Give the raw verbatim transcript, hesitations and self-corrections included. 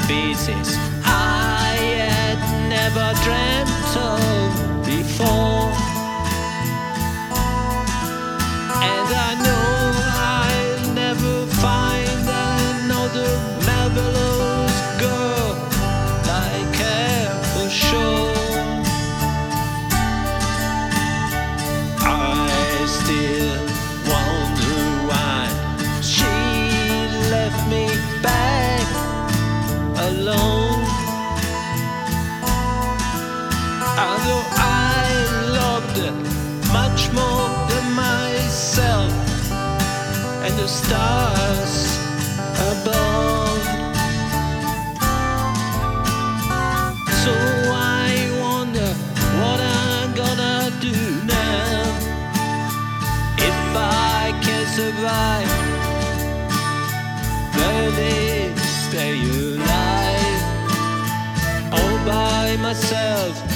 pieces I had never dreamt of before. And I know I'll never find another marvelous girl like her for sure. I still wonder why she left me back alone. Although I loved her much more than myself and the stars above. So I wonder what I'm gonna do now if I can survive, barely stay alive all by myself.